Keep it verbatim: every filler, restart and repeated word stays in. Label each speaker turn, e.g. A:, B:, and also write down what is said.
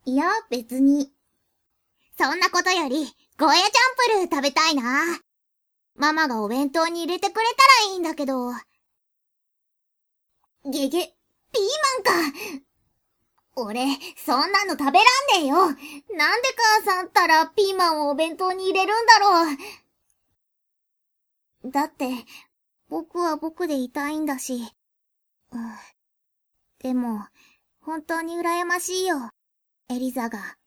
A: いや、別に。そんなことより、ゴーヤチャンプルー食べたいな。ママがお弁当に入れてくれたらいいんだけど。げげ、ピーマンか。俺、そんなの食べらんねえよ。なんで母さんったらピーマンをお弁当に入れるんだろう。だって、僕は僕でいたいんだし。うん、でも、本当に羨ましいよ。エリザが